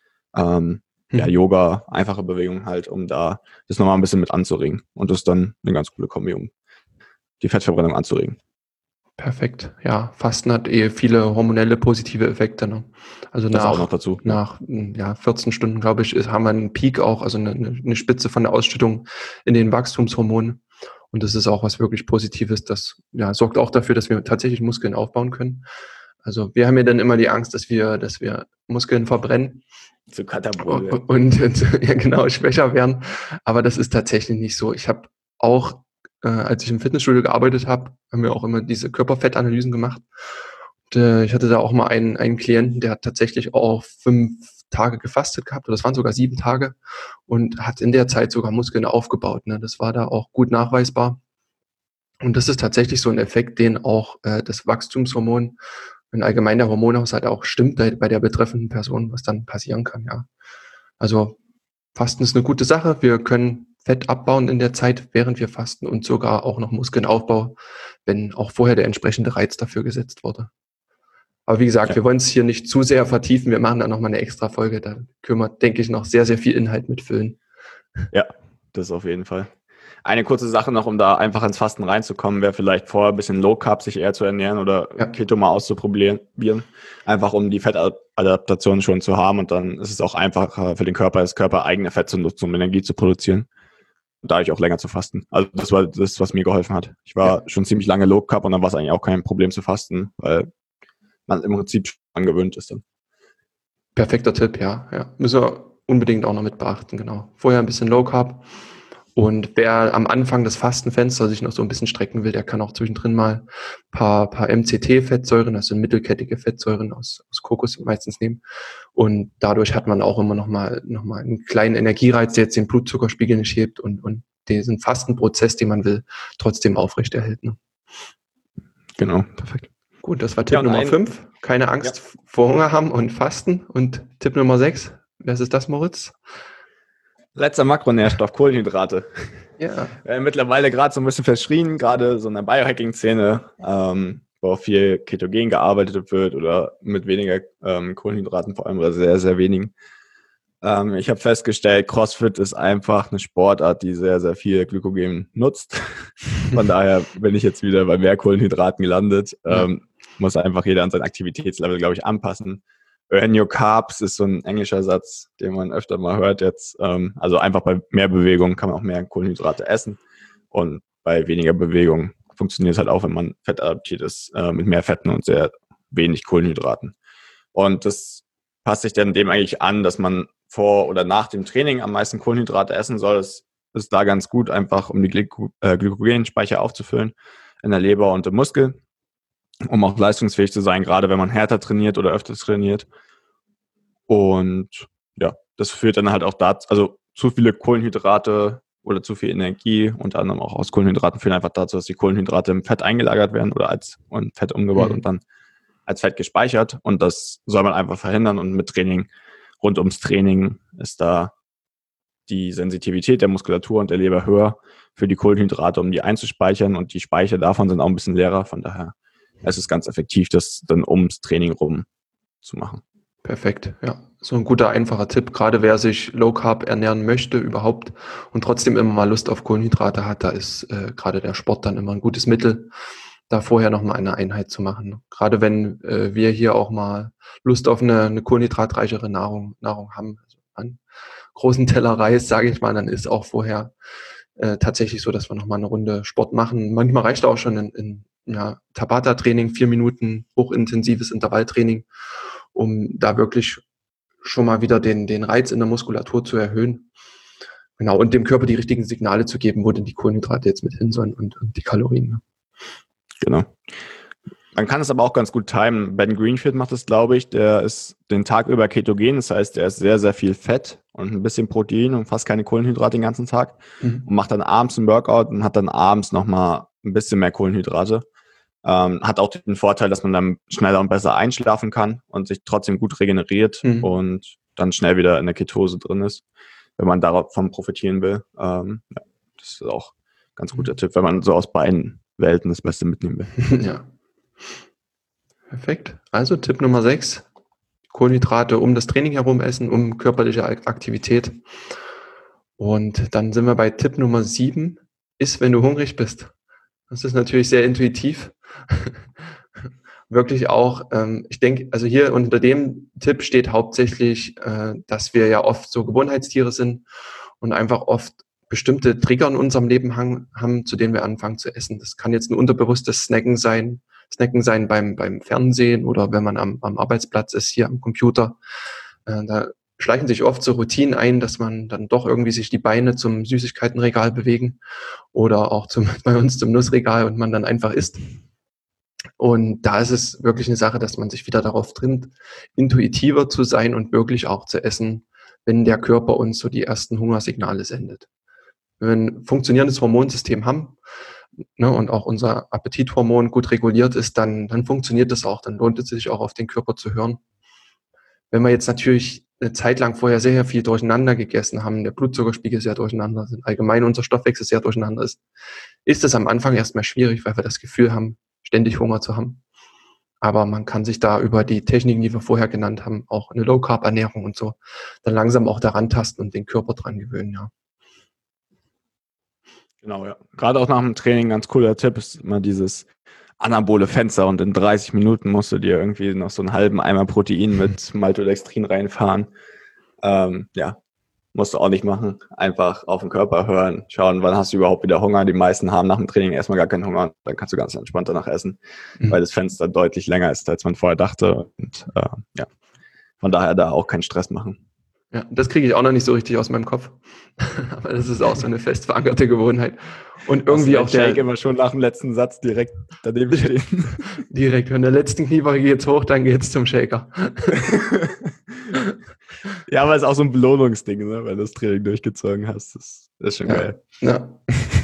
ähm, mhm. ja, Yoga, einfache Bewegungen halt, um da das nochmal ein bisschen mit anzuregen. Und das ist dann eine ganz coole Kombi, um die Fettverbrennung anzuregen. Perfekt. Ja, Fasten hat eh viele hormonelle positive Effekte. Ne? Also das nach, auch noch dazu. nach ja, vierzehn Stunden, glaube ich, ist, haben wir einen Peak auch, also eine, eine Spitze von der Ausschüttung in den Wachstumshormonen. Und das ist auch was wirklich Positives. Das ja, sorgt auch dafür, dass wir tatsächlich Muskeln aufbauen können. Also wir haben ja dann immer die Angst, dass wir, dass wir Muskeln verbrennen. Zu Katabol und, und, und ja, genau, schwächer werden. Aber das ist tatsächlich nicht so. Ich habe auch Äh, als ich im Fitnessstudio gearbeitet habe, haben wir auch immer diese Körperfettanalysen gemacht. Und, äh, ich hatte da auch mal einen, einen Klienten, der hat tatsächlich auch fünf Tage gefastet gehabt, oder das waren sogar sieben Tage, und hat in der Zeit sogar Muskeln aufgebaut. Ne? Das war da auch gut nachweisbar. Und das ist tatsächlich so ein Effekt, den auch äh, das Wachstumshormon, wenn allgemein der Hormonhaushalt auch stimmt bei, bei der betreffenden Person, was dann passieren kann. Ja, also Fasten ist eine gute Sache. Wir können Fett abbauen in der Zeit, während wir fasten, und sogar auch noch Muskelaufbau, wenn auch vorher der entsprechende Reiz dafür gesetzt wurde. Aber wie gesagt, ja. wir wollen es hier nicht zu sehr vertiefen. Wir machen da nochmal eine extra Folge. Da können wir, denke ich, noch sehr, sehr viel Inhalt mitfüllen. Ja, das auf jeden Fall. Eine kurze Sache noch, um da einfach ins Fasten reinzukommen, wäre vielleicht vorher ein bisschen Low Carb sich eher zu ernähren oder ja. Keto mal auszuprobieren. Einfach um die Fettadaptation schon zu haben, und dann ist es auch einfacher für den Körper, das Körper eigene Fett zu nutzen, um Energie zu produzieren. Und dadurch auch länger zu fasten. Also das war das, was mir geholfen hat. Ich war ja. schon ziemlich lange Low Carb, und dann war es eigentlich auch kein Problem zu fasten, weil man im Prinzip schon angewöhnt ist dann. Perfekter Tipp, ja. ja. Müssen wir unbedingt auch noch mit beachten, genau. Vorher ein bisschen Low Carb. Und wer am Anfang des Fastenfensters sich noch so ein bisschen strecken will, der kann auch zwischendrin mal ein paar, paar M C T-Fettsäuren, also mittelkettige Fettsäuren aus, aus Kokos meistens nehmen. Und dadurch hat man auch immer noch mal, noch mal einen kleinen Energiereiz, der jetzt den Blutzuckerspiegel nicht hebt und, und diesen Fastenprozess, den man will, trotzdem aufrechterhält. Ne? Genau, perfekt. Gut, das war Tipp ja, Nummer fünf. Keine Angst ja. vor Hunger haben und Fasten. Und Tipp Nummer sechs, wer ist das, Moritz? Letzter Makronährstoff, Kohlenhydrate. Ja. Äh, mittlerweile gerade so ein bisschen verschrien, gerade so in der Biohacking-Szene, ähm, wo auch viel ketogen gearbeitet wird oder mit weniger ähm, Kohlenhydraten, vor allem oder sehr, sehr wenigen. Ähm, ich habe festgestellt, CrossFit ist einfach eine Sportart, die sehr, sehr viel Glykogen nutzt. Von daher bin ich jetzt wieder bei mehr Kohlenhydraten gelandet. Ähm, ja. Muss einfach jeder an sein Aktivitätslevel, glaube ich, anpassen. Earn your carbs ist so ein englischer Satz, den man öfter mal hört jetzt. Ähm, also einfach bei mehr Bewegung kann man auch mehr Kohlenhydrate essen. Und bei weniger Bewegung funktioniert es halt auch, wenn man fettadaptiert ist, äh, mit mehr Fetten und sehr wenig Kohlenhydraten. Und das passt sich dann dem eigentlich an, dass man vor oder nach dem Training am meisten Kohlenhydrate essen soll. Das ist da ganz gut, einfach um die Glyko- äh, Glykogenspeicher aufzufüllen in der Leber und im Muskel, um auch leistungsfähig zu sein, gerade wenn man härter trainiert oder öfter trainiert. Und ja, das führt dann halt auch dazu, also zu viele Kohlenhydrate oder zu viel Energie, unter anderem auch aus Kohlenhydraten, führen einfach dazu, dass die Kohlenhydrate im Fett eingelagert werden oder als und Fett umgebaut mhm. und dann als Fett gespeichert. Und das soll man einfach verhindern. Und mit Training, rund ums Training, ist da die Sensitivität der Muskulatur und der Leber höher für die Kohlenhydrate, um die einzuspeichern. Und die Speicher davon sind auch ein bisschen leerer. Von daher es ist ganz effektiv, das dann ums Training rum zu machen. Perfekt, ja. So ein guter, einfacher Tipp. Gerade wer sich Low Carb ernähren möchte überhaupt und trotzdem immer mal Lust auf Kohlenhydrate hat, da ist äh, gerade der Sport dann immer ein gutes Mittel, da vorher nochmal eine Einheit zu machen. Gerade wenn äh, wir hier auch mal Lust auf eine, eine kohlenhydratreichere Nahrung, Nahrung haben, also einen großen Teller Reis, sage ich mal, dann ist auch vorher äh, tatsächlich so, dass wir nochmal eine Runde Sport machen. Manchmal reicht auch schon ein, ein ja, Tabata-Training, vier Minuten hochintensives Intervalltraining, um da wirklich schon mal wieder den, den Reiz in der Muskulatur zu erhöhen. Genau, und dem Körper die richtigen Signale zu geben, wo denn die Kohlenhydrate jetzt mit hin sollen und, und die Kalorien. Ne? Genau. Man kann es aber auch ganz gut timen. Ben Greenfield macht es, glaube ich. Der ist den Tag über ketogen, das heißt, der ist sehr, sehr viel Fett und ein bisschen Protein und fast keine Kohlenhydrate den ganzen Tag mhm. und macht dann abends ein Workout und hat dann abends nochmal ein bisschen mehr Kohlenhydrate. Ähm, hat auch den Vorteil, dass man dann schneller und besser einschlafen kann und sich trotzdem gut regeneriert mhm. und dann schnell wieder in der Ketose drin ist, wenn man davon profitieren will. Ähm, ja, das ist auch ein ganz guter mhm. Tipp, wenn man so aus beiden Welten das Beste mitnehmen will. Ja. Perfekt. Also Tipp Nummer sechs. Kohlenhydrate um das Training herum essen, um körperliche Aktivität. Und dann sind wir bei Tipp Nummer sieben. Iss, wenn du hungrig bist. Das ist natürlich sehr intuitiv. Wirklich auch, ähm, ich denke, also hier unter dem Tipp steht hauptsächlich, äh, dass wir ja oft so Gewohnheitstiere sind und einfach oft bestimmte Trigger in unserem Leben haben, haben, zu denen wir anfangen zu essen. Das kann jetzt ein unterbewusstes Snacken sein, Snacken sein beim, beim Fernsehen oder wenn man am, am Arbeitsplatz ist, hier am Computer. Äh, da schleichen sich oft so Routinen ein, dass man dann doch irgendwie sich die Beine zum Süßigkeitenregal bewegen oder auch zum, bei uns zum Nussregal und man dann einfach isst. Und da ist es wirklich eine Sache, dass man sich wieder darauf trimmt, intuitiver zu sein und wirklich auch zu essen, wenn der Körper uns so die ersten Hungersignale sendet. Wenn wir ein funktionierendes Hormonsystem haben, ne, und auch unser Appetithormon gut reguliert ist, dann, dann funktioniert das auch. Dann lohnt es sich auch, auf den Körper zu hören. Wenn wir jetzt natürlich eine Zeit lang vorher sehr, sehr viel durcheinander gegessen haben, der Blutzuckerspiegel sehr durcheinander ist, allgemein unser Stoffwechsel sehr durcheinander ist, ist es am Anfang erstmal schwierig, weil wir das Gefühl haben, ständig Hunger zu haben. Aber man kann sich da über die Techniken, die wir vorher genannt haben, auch eine Low-Carb-Ernährung und so, dann langsam auch daran tasten und den Körper dran gewöhnen, ja. Genau, ja. Gerade auch nach dem Training ganz cooler Tipp ist immer dieses anabole Fenster und in dreißig Minuten musst du dir irgendwie noch so einen halben Eimer Protein mit Maltodextrin reinfahren. Ähm, ja, musst du auch nicht machen. Einfach auf den Körper hören, schauen, wann hast du überhaupt wieder Hunger. Die meisten haben nach dem Training erstmal gar keinen Hunger. Dann kannst du ganz entspannt danach essen, mhm. weil das Fenster deutlich länger ist, als man vorher dachte. Und äh, ja, von daher da auch keinen Stress machen. Ja, das kriege ich auch noch nicht so richtig aus meinem Kopf. Aber das ist auch so eine fest verankerte Gewohnheit. Und irgendwie auch der Shake immer schon nach dem letzten Satz direkt daneben stehen. Direkt, wenn der letzten Kniebeuge geht's hoch, dann geht's zum Shaker. Ja, aber es ist auch so ein Belohnungsding, ne? Wenn du das Training durchgezogen hast. Das ist schon ja. geil. Ja.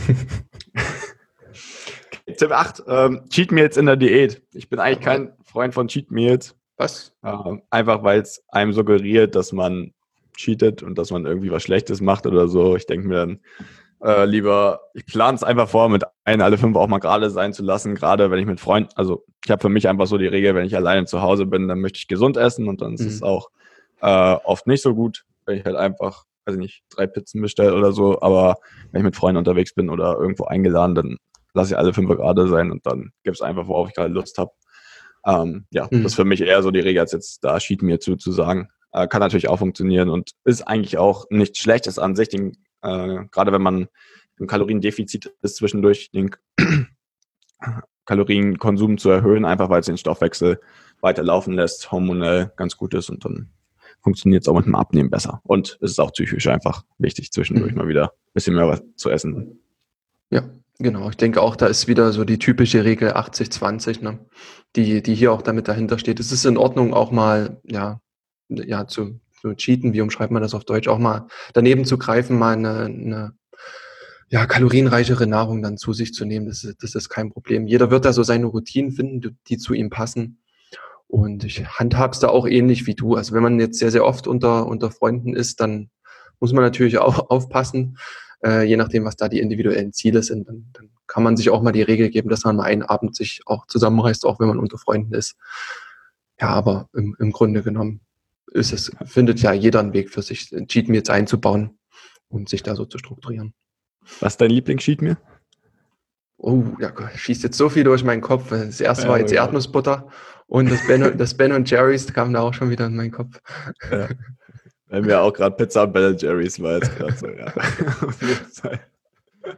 Okay, Tipp acht. Ähm, Cheat Meals in der Diät. Ich bin eigentlich kein Freund von Cheat Meals. Was? Ähm, einfach, weil es einem suggeriert, dass man cheatet und dass man irgendwie was Schlechtes macht oder so. Ich denke mir dann äh, lieber, ich plane es einfach vor, mit ein, alle fünf auch mal gerade sein zu lassen, gerade wenn ich mit Freunden, also ich habe für mich einfach so die Regel, wenn ich alleine zu Hause bin, dann möchte ich gesund essen und dann ist mhm. es auch äh, oft nicht so gut, wenn ich halt einfach, weiß ich nicht, drei Pizzen bestelle oder so, aber wenn ich mit Freunden unterwegs bin oder irgendwo eingeladen, dann lasse ich alle fünf gerade sein und dann gibt es einfach, worauf ich gerade Lust habe. Ähm, ja, mhm. das ist für mich eher so die Regel, als jetzt da Cheat mir zu, zu sagen. Äh, kann natürlich auch funktionieren und ist eigentlich auch nichts Schlechtes an sich, den, äh, gerade wenn man im Kaloriendefizit ist, zwischendurch den Kalorienkonsum zu erhöhen, einfach weil es den Stoffwechsel weiterlaufen lässt, hormonell ganz gut ist und dann funktioniert es auch mit dem Abnehmen besser. Und es ist auch psychisch einfach wichtig, zwischendurch mhm. mal wieder ein bisschen mehr was zu essen. Ja, genau. Ich denke auch, da ist wieder so die typische Regel achtzig zwanzig, ne? die, die hier auch damit dahinter steht. Es ist in Ordnung, auch mal, ja, ja, zu, zu cheaten, wie umschreibt man das auf Deutsch, auch mal daneben zu greifen, mal eine, eine ja, kalorienreichere Nahrung dann zu sich zu nehmen. Das ist, das ist kein Problem. Jeder wird da so seine Routinen finden, die zu ihm passen. Und ich handhab's da auch ähnlich wie du. Also wenn man jetzt sehr, sehr oft unter, unter Freunden ist, dann muss man natürlich auch aufpassen, äh, je nachdem, was da die individuellen Ziele sind. Dann, dann kann man sich auch mal die Regel geben, dass man mal einen Abend sich auch zusammenreißt, auch wenn man unter Freunden ist. Ja, aber im, im Grunde genommen ist es, findet ja jeder einen Weg für sich, Cheat Meals einzubauen und sich da so zu strukturieren. Was ist dein Lieblings-Cheat Meal? Oh, ja, schießt jetzt so viel durch meinen Kopf. Das erste ja, war jetzt Erdnussbutter und das Ben, das Ben und Jerry's kam da auch schon wieder in meinen Kopf. Ja. Bei mir auch gerade Pizza und Ben und Jerry's war jetzt gerade so, ja. Auf jeden Fall.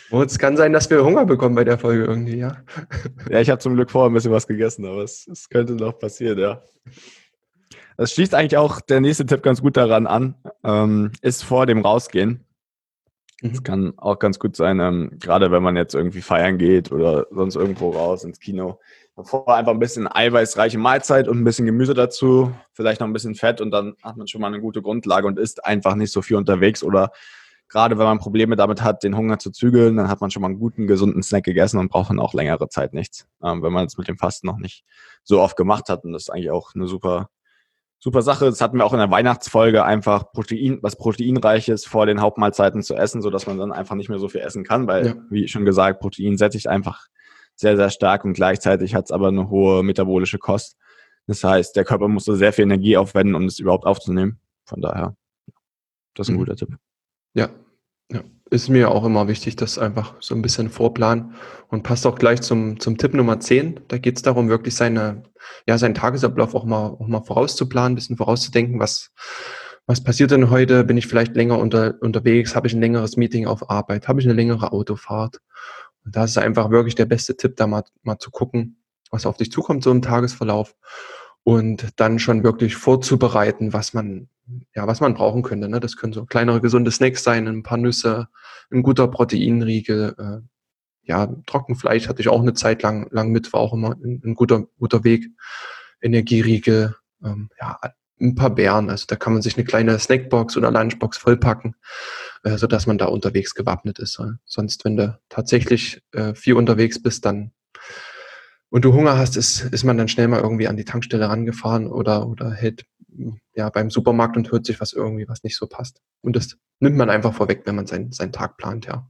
Und es kann sein, dass wir Hunger bekommen bei der Folge irgendwie, ja. Ja, ich habe zum Glück vorher ein bisschen was gegessen, aber es, es könnte noch passieren, ja. Das schließt eigentlich auch der nächste Tipp ganz gut daran an, ähm, ist vor dem Rausgehen. Es Mhm. kann auch ganz gut sein, ähm, gerade wenn man jetzt irgendwie feiern geht oder sonst irgendwo raus ins Kino. Davor einfach ein bisschen eiweißreiche Mahlzeit und ein bisschen Gemüse dazu, vielleicht noch ein bisschen Fett und dann hat man schon mal eine gute Grundlage und isst einfach nicht so viel unterwegs oder gerade wenn man Probleme damit hat, den Hunger zu zügeln, dann hat man schon mal einen guten, gesunden Snack gegessen und braucht dann auch längere Zeit nichts. Ähm, wenn man es mit dem Fasten noch nicht so oft gemacht hat und das ist eigentlich auch eine super Super Sache. Das hatten wir auch in der Weihnachtsfolge, einfach Protein, was proteinreiches vor den Hauptmahlzeiten zu essen, sodass man dann einfach nicht mehr so viel essen kann, weil, Ja. wie schon gesagt, Protein sättigt einfach sehr, sehr stark und gleichzeitig hat es aber eine hohe metabolische Kost. Das heißt, der Körper muss so sehr viel Energie aufwenden, um es überhaupt aufzunehmen. Von daher, das ist ein Mhm. guter Tipp. Ja, ja. Ist mir auch immer wichtig, das einfach so ein bisschen vorplanen und passt auch gleich zum, zum Tipp Nummer zehn. Da geht es darum, wirklich seine, ja, seinen Tagesablauf auch mal, auch mal vorauszuplanen, ein bisschen vorauszudenken, was, was passiert denn heute? Bin ich vielleicht länger unter, unterwegs? Habe ich ein längeres Meeting auf Arbeit? Habe ich eine längere Autofahrt? Und da ist einfach wirklich der beste Tipp, da mal, mal zu gucken, was auf dich zukommt, so im Tagesverlauf. Und dann schon wirklich vorzubereiten, was man, ja, was man brauchen könnte. Ne? Das können so kleinere gesunde Snacks sein, ein paar Nüsse, ein guter Proteinriegel. Äh, ja, Trockenfleisch hatte ich auch eine Zeit lang, lang mit, war auch immer ein, ein guter, guter Weg. Energieriegel, ähm, ja, ein paar Beeren. Also da kann man sich eine kleine Snackbox oder Lunchbox vollpacken, äh, sodass man da unterwegs gewappnet ist. Äh. Sonst, wenn du tatsächlich äh, viel unterwegs bist, dann und du Hunger hast, ist, ist man dann schnell mal irgendwie an die Tankstelle rangefahren oder, oder hält ja beim Supermarkt und hört sich was irgendwie, was nicht so passt. Und das nimmt man einfach vorweg, wenn man seinen, seinen Tag plant, ja.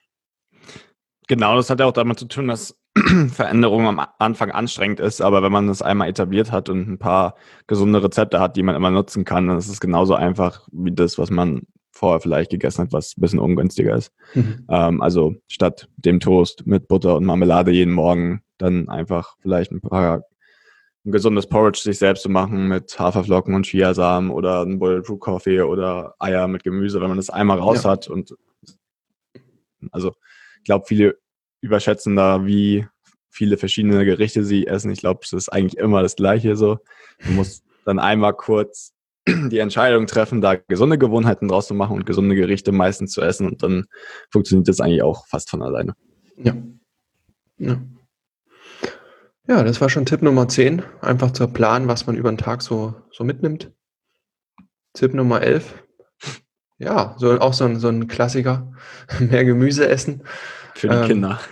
Genau, das hat ja auch damit zu tun, dass Veränderung am Anfang anstrengend ist, aber wenn man das einmal etabliert hat und ein paar gesunde Rezepte hat, die man immer nutzen kann, dann ist es genauso einfach wie das, was man vorher vielleicht gegessen hat, was ein bisschen ungünstiger ist. Mhm. Ähm, also statt dem Toast mit Butter und Marmelade jeden Morgen, dann einfach vielleicht ein paar ein gesundes Porridge sich selbst zu machen mit Haferflocken und Chiasamen oder ein Bulletproof Coffee oder Eier mit Gemüse, wenn man das einmal raus Ja. hat und also ich glaube, viele überschätzen da, wie viele verschiedene Gerichte sie essen. Ich glaube, es ist eigentlich immer das Gleiche so. Du musst dann einmal kurz die Entscheidung treffen, da gesunde Gewohnheiten draus zu machen und gesunde Gerichte meistens zu essen und dann funktioniert das eigentlich auch fast von alleine. Ja. Ja. Ja, das war schon Tipp Nummer zehn. Einfach zu planen, was man über den Tag so, so mitnimmt. Tipp Nummer elf. Ja, so, auch so ein, so ein Klassiker. Mehr Gemüse essen. Für die Ähm, Kinder.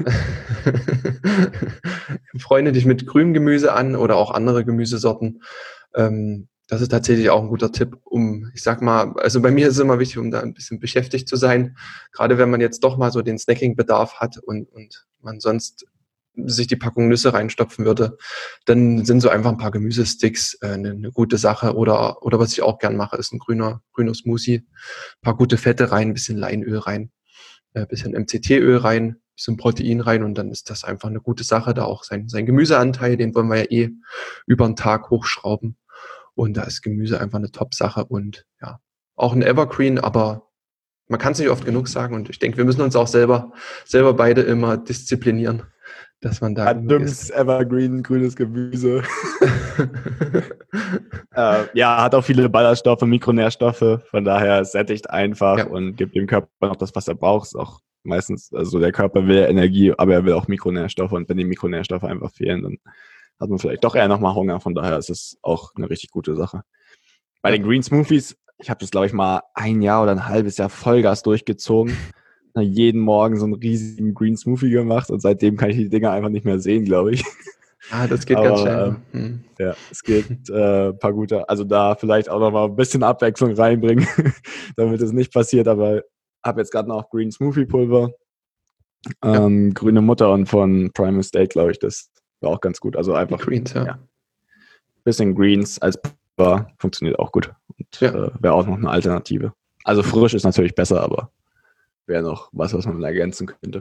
Freunde dich mit grünem Gemüse an oder auch andere Gemüsesorten. Ähm, das ist tatsächlich auch ein guter Tipp, um, ich sag mal, also bei mir ist es immer wichtig, um da ein bisschen beschäftigt zu sein. Gerade wenn man jetzt doch mal so den Snacking-Bedarf hat und, und man sonst sich die Packung Nüsse reinstopfen würde, dann sind so einfach ein paar Gemüsesticks äh, eine, eine gute Sache. Oder, oder was ich auch gern mache, ist ein grüner, grüner Smoothie. Ein paar gute Fette rein, ein bisschen Leinöl rein, ein bisschen M C T-Öl rein, ein bisschen Protein rein und dann ist das einfach eine gute Sache. Da auch sein, sein Gemüseanteil, den wollen wir ja eh über den Tag hochschrauben. Und da ist Gemüse einfach eine Top-Sache und ja, auch ein Evergreen, aber man kann es nicht oft genug sagen und ich denke, wir müssen uns auch selber, selber beide immer disziplinieren, dass man da genug Adams isst. Evergreen, grünes Gemüse. äh, ja, hat auch viele Ballaststoffe, Mikronährstoffe, von daher sättigt einfach Ja. und gibt dem Körper noch das, was er braucht. Ist auch meistens, also der Körper will Energie, aber er will auch Mikronährstoffe und wenn die Mikronährstoffe einfach fehlen, dann hat man vielleicht doch eher nochmal Hunger. Von daher ist es auch eine richtig gute Sache. Bei Ja. den Green Smoothies, ich habe das, glaube ich, mal ein Jahr oder ein halbes Jahr Vollgas durchgezogen. Jeden Morgen so einen riesigen Green Smoothie gemacht und seitdem kann ich die Dinger einfach nicht mehr sehen, glaube ich. Ah, das geht Aber, ganz schnell. ähm, Hm. Ja, es gibt äh, ein paar gute, also da vielleicht auch noch mal ein bisschen Abwechslung reinbringen, damit es nicht passiert, aber habe jetzt gerade noch Green Smoothie Pulver, ähm, grüne Mutter und von Prime Mistake, glaube ich, das war auch ganz gut. Also Die einfach Greens, ja. ja. bisschen Greens als Pulver funktioniert auch gut und Ja. äh, wäre auch noch eine Alternative. Also frisch ist natürlich besser, aber wäre noch was, was man ergänzen könnte.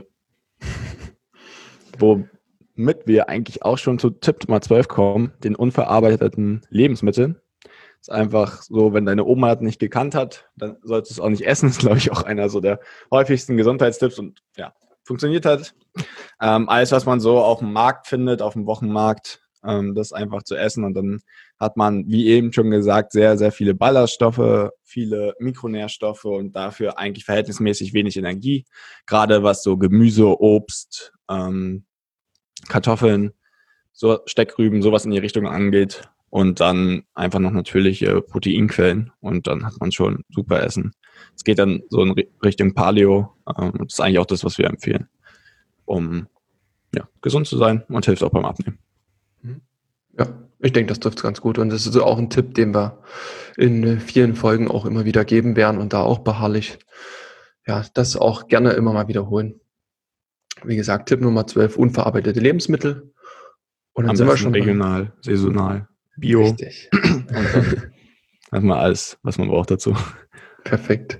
Womit wir eigentlich auch schon zu Tipp Nummer zwölf kommen, den unverarbeiteten Lebensmitteln. Ist einfach so, wenn deine Oma das nicht gekannt hat, dann solltest du es auch nicht essen. Das ist, glaube ich, auch einer so der häufigsten Gesundheitstipps. Und ja, funktioniert hat. Ähm, alles, was man so auf dem Markt findet, auf dem Wochenmarkt, ähm, das einfach zu essen. Und dann hat man, wie eben schon gesagt, sehr, sehr viele Ballaststoffe, viele Mikronährstoffe und dafür eigentlich verhältnismäßig wenig Energie. Gerade was so Gemüse, Obst, ähm, Kartoffeln, so Steckrüben, sowas in die Richtung angeht. Und dann einfach noch natürliche Proteinquellen und dann hat man schon super Essen. Es geht dann so in Richtung Paleo. Ähm, das ist eigentlich auch das, was wir empfehlen, um ja, gesund zu sein und hilft auch beim Abnehmen. Ja, ich denke, das trifft es ganz gut. Und das ist so auch ein Tipp, den wir in vielen Folgen auch immer wieder geben werden und da auch beharrlich, ja, das auch gerne immer mal wiederholen. Wie gesagt, Tipp Nummer zwölf, unverarbeitete Lebensmittel. Und dann Am sind wir besten schon regional, saisonal, bio. Richtig. Und dann hat man alles, was man braucht dazu. Perfekt.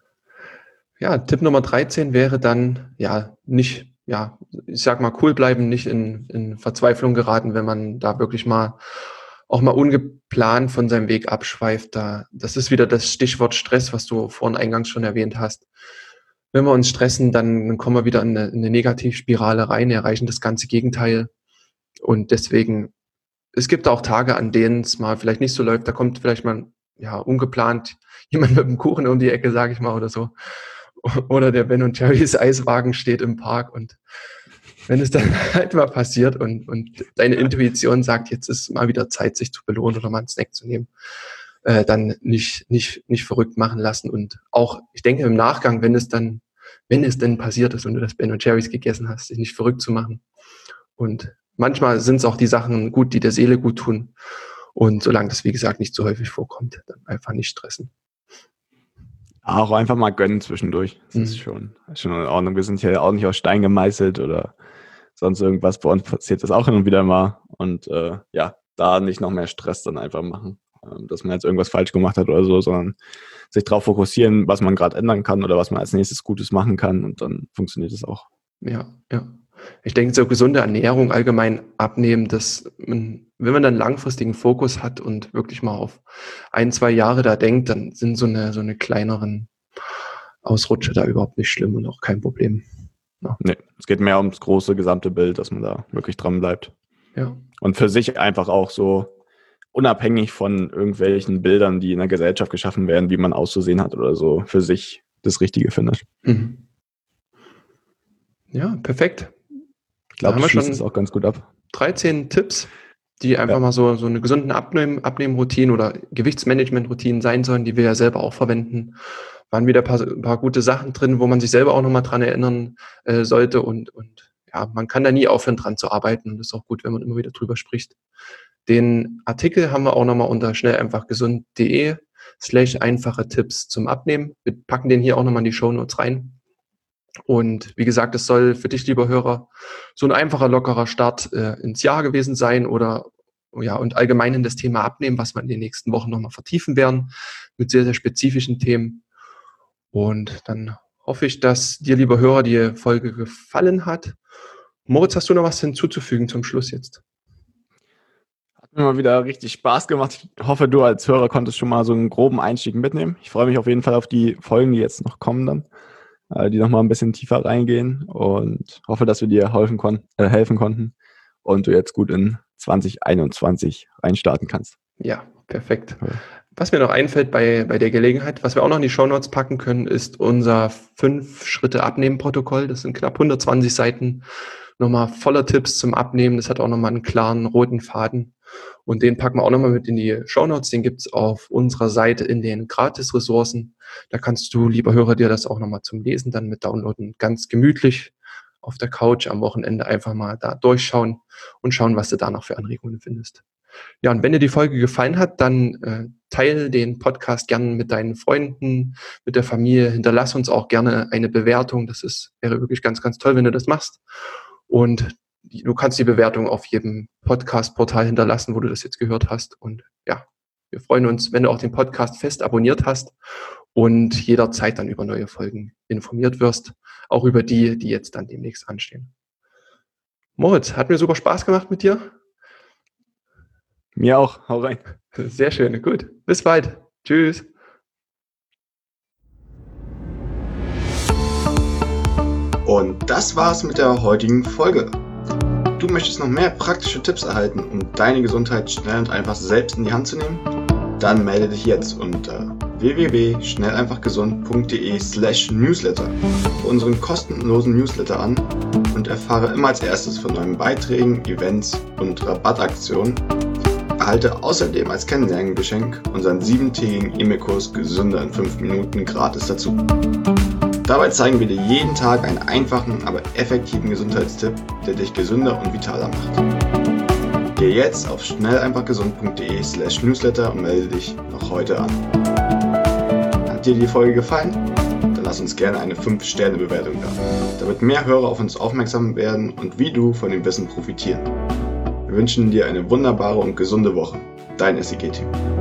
Ja, Tipp Nummer dreizehn wäre dann, ja, nicht, ja, ich sag mal, cool bleiben, nicht in, in Verzweiflung geraten, wenn man da wirklich mal auch mal ungeplant von seinem Weg abschweift. Da, das ist wieder das Stichwort Stress, was du vorhin eingangs schon erwähnt hast. Wenn wir uns stressen, dann, dann kommen wir wieder in eine, in eine Negativspirale rein, erreichen das ganze Gegenteil. Und deswegen, es gibt auch Tage, an denen es mal vielleicht nicht so läuft. Da kommt vielleicht mal, ja, ungeplant jemand mit dem Kuchen um die Ecke, sage ich mal, oder so. Oder der Ben und Jerry's Eiswagen steht im Park und wenn es dann halt mal passiert und, und deine Intuition sagt, jetzt ist mal wieder Zeit, sich zu belohnen oder mal einen Snack zu nehmen, äh, dann nicht, nicht, nicht verrückt machen lassen. Und auch, ich denke im Nachgang, wenn es dann, wenn es denn passiert ist und du das Ben und Jerry's gegessen hast, dich nicht verrückt zu machen. Und manchmal sind es auch die Sachen gut, die der Seele gut tun. Und solange das, wie gesagt, nicht so häufig vorkommt, dann einfach nicht stressen. Auch einfach mal gönnen zwischendurch. Das Mhm. ist schon, schon in Ordnung. Wir sind ja auch nicht aus Stein gemeißelt oder sonst irgendwas. Bei uns passiert das auch hin und wieder mal. Und äh, ja, da nicht noch mehr Stress dann einfach machen, ähm, dass man jetzt irgendwas falsch gemacht hat oder so, sondern sich darauf fokussieren, was man gerade ändern kann oder was man als nächstes Gutes machen kann. Und dann funktioniert es auch. Ja, ja. Ich denke, so gesunde Ernährung allgemein abnehmen, dass man, wenn man dann langfristigen Fokus hat und wirklich mal auf ein, zwei Jahre da denkt, dann sind so eine, so eine kleineren Ausrutsche da überhaupt nicht schlimm und auch kein Problem. Ja. Nee, es geht mehr ums große gesamte Bild, dass man da wirklich dran bleibt. Ja. Und für sich einfach auch so unabhängig von irgendwelchen Bildern, die in der Gesellschaft geschaffen werden, wie man auszusehen hat oder so, für sich das Richtige findet. Mhm. Ja, perfekt. Ich glaube, Da haben wir das schließt schon es auch ganz gut ab. dreizehn Tipps, die einfach Ja. mal so, so eine gesunden Abnehmen, Abnehmroutine oder Gewichtsmanagement-Routinen sein sollen, die wir ja selber auch verwenden. Waren wieder ein paar, ein paar gute Sachen drin, wo man sich selber auch nochmal dran erinnern äh, sollte. Und, und ja, man kann da nie aufhören, dran zu arbeiten. Und das ist auch gut, wenn man immer wieder drüber spricht. Den Artikel haben wir auch nochmal unter schnelleinfachgesund.de slash einfache Tipps zum Abnehmen. Wir packen den hier auch nochmal in die Shownotes rein. Und wie gesagt, es soll für dich, lieber Hörer, so ein einfacher, lockerer Start äh, ins Jahr gewesen sein oder ja, und allgemein in das Thema Abnehmen, was wir in den nächsten Wochen nochmal vertiefen werden, mit sehr, sehr spezifischen Themen. Und dann hoffe ich, dass dir, lieber Hörer, die Folge gefallen hat. Moritz, hast du noch was hinzuzufügen zum Schluss jetzt? Hat mir mal wieder richtig Spaß gemacht. Ich hoffe, du als Hörer konntest schon mal so einen groben Einstieg mitnehmen. Ich freue mich auf jeden Fall auf die Folgen, die jetzt noch kommen dann, äh, die nochmal ein bisschen tiefer reingehen und hoffe, dass wir dir helfen, kon- äh, helfen konnten und du jetzt gut in zwanzig einundzwanzig reinstarten kannst. Ja, perfekt. Ja. Was mir noch einfällt bei, bei der Gelegenheit, was wir auch noch in die Shownotes packen können, ist unser fünf-Schritte-Abnehmen-Protokoll. Das sind knapp hundertzwanzig Seiten, nochmal voller Tipps zum Abnehmen. Das hat auch nochmal einen klaren roten Faden. Und den packen wir auch nochmal mit in die Shownotes. Den gibt's auf unserer Seite in den Gratis-Ressourcen. Da kannst du, lieber Hörer, dir das auch nochmal zum Lesen dann mit downloaden. Ganz gemütlich auf der Couch am Wochenende einfach mal da durchschauen und schauen, was du da noch für Anregungen findest. Ja, und wenn dir die Folge gefallen hat, dann äh, teile den Podcast gerne mit deinen Freunden, mit der Familie. Hinterlass uns auch gerne eine Bewertung. Das ist, wäre wirklich ganz, ganz toll, wenn du das machst. Und du kannst die Bewertung auf jedem Podcast-Portal hinterlassen, wo du das jetzt gehört hast. Und ja, wir freuen uns, wenn du auch den Podcast fest abonniert hast und jederzeit dann über neue Folgen informiert wirst. Auch über die, die jetzt dann demnächst anstehen. Moritz, hat mir super Spaß gemacht mit dir. Mir auch. Hau rein. Sehr schön. Gut. Bis bald. Tschüss. Und das war's mit der heutigen Folge. Du möchtest noch mehr praktische Tipps erhalten, um deine Gesundheit schnell und einfach selbst in die Hand zu nehmen? Dann melde dich jetzt unter w w w punkt schnell einfach gesund punkt d e slash newsletter für unseren kostenlosen Newsletter an und erfahre immer als erstes von neuen Beiträgen, Events und Rabattaktionen. Erhalte außerdem als Kennenlerngeschenk unseren siebentägigen E-Mail-Kurs Gesünder in fünf Minuten gratis dazu. Dabei zeigen wir dir jeden Tag einen einfachen, aber effektiven Gesundheitstipp, der dich gesünder und vitaler macht. Geh jetzt auf schnell einfach gesund punkt d e slash newsletter und melde dich noch heute an. Hat dir die Folge gefallen? Dann lass uns gerne eine fünf Sterne Bewertung da, damit mehr Hörer auf uns aufmerksam werden und wie du von dem Wissen profitieren. Wir wünschen dir eine wunderbare und gesunde Woche. Dein S I G-Team.